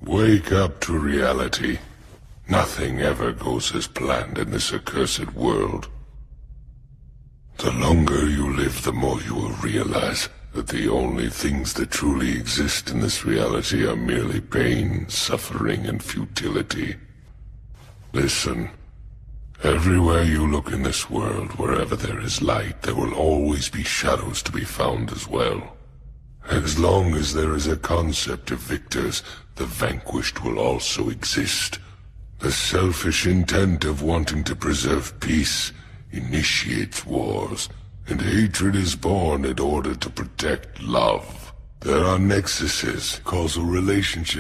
Wake up to reality. Nothing ever goes as planned in this accursed world. The longer you live, the more you will realize that the only things that truly exist in this reality are merely pain, suffering, and futility. Listen. Everywhere you look in this world, wherever there is light, there will always be shadows to be found as well. As long as there is a concept of victors, the vanquished will also exist. The selfish intent of wanting to preserve peace initiates wars, and hatred is born in order to protect love. There are nexuses, causal relationships